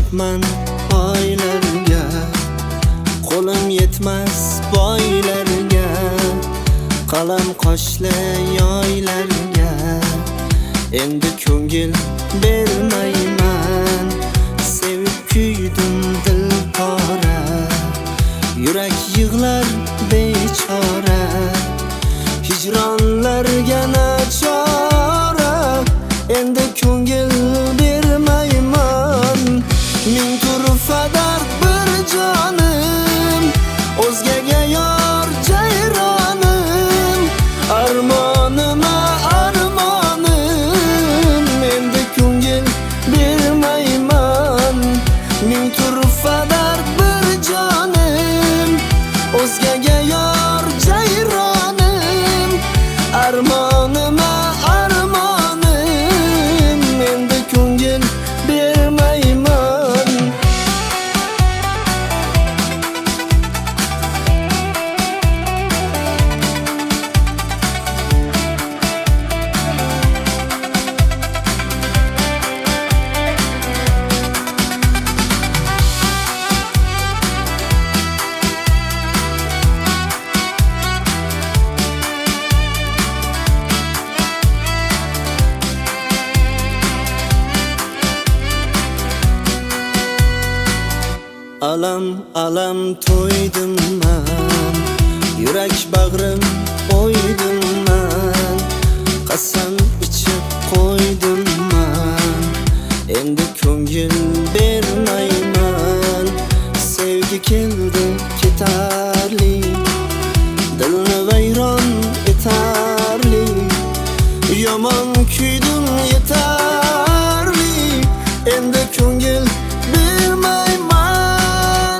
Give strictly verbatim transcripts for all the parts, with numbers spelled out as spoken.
muhtojman oylarga, qo'lim yetmas boylarga, qalam qoshli yoylarga endi ko'ngil bermayman. Sevib kuydim dilpora, yurak yig'lar bechora, hijronlarga nachora endi ko'ngil bermayman. Ming turfa dard bir jonim, o'zgaga yor jayronim, armonima armonim endi ko'ngil bermayman. Ming turfa dard bir jonim, o'zgaga yor jayronim, armonima armonim endi ko'ngil bermayman. Alam alam to'ydim man, yurak bag'rim o'ydim man, qasam ichib qo'ydim man, endi ko'ngil bermayman. Sevgi keldi ketarli, dilni vayron etarli, yomon kuydim yetarli, endi ko'ngil bermayman.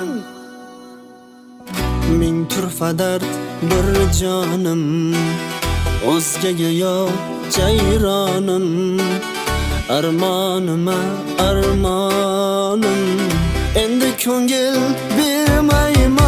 Ming turfa dard bir jonim, o'zgaga yo'q jayronim, armonima armonim endi ko'ngil bermayman.